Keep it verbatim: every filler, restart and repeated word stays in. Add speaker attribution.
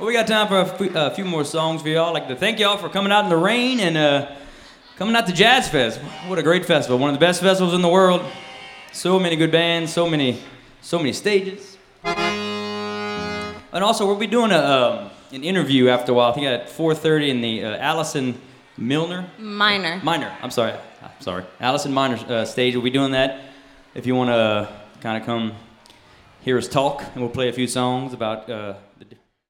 Speaker 1: Well, we got time for a few, uh, few more songs for y'all. I'd like to thank y'all for coming out in the rain and uh, coming out to Jazz Fest. What a great festival. One of the best festivals in the world. So many good bands, so many, so many stages. And also, we'll be doing a, um, an interview after a while. I think at four thirty in the uh, Allison Milner?
Speaker 2: Minor.
Speaker 1: Minor, I'm sorry. I'm sorry. Allison Minor uh, stage. We'll be doing that. If you want to kind of come hear us talk, and we'll play a few songs about uh, the